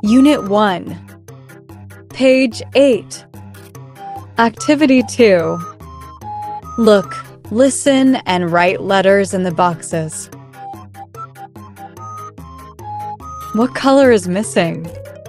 Unit 1, Page 8. Activity 2. Look, listen, and write letters in the boxes. What color is missing?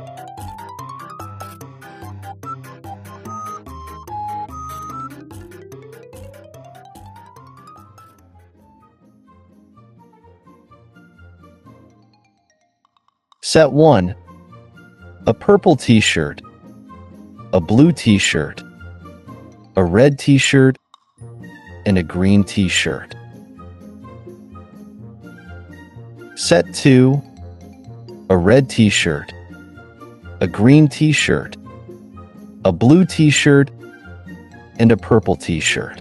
Set 1. A purple t-shirt, a blue t-shirt, a red t-shirt, and a green t-shirt. Set 2. A red t-shirt, a green t-shirt, a blue t-shirt, and a purple t-shirt.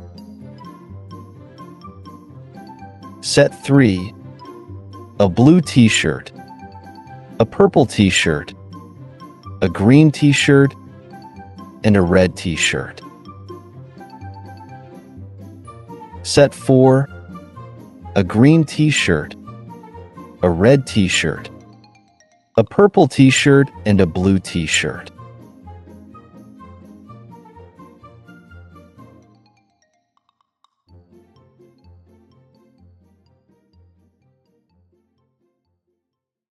Set 3. A blue t-shirt, a purple t-shirt, a green t-shirt, and a red t-shirt. Set 4. A green t-shirt, a red t-shirt, a purple t-shirt, and a blue t-shirt.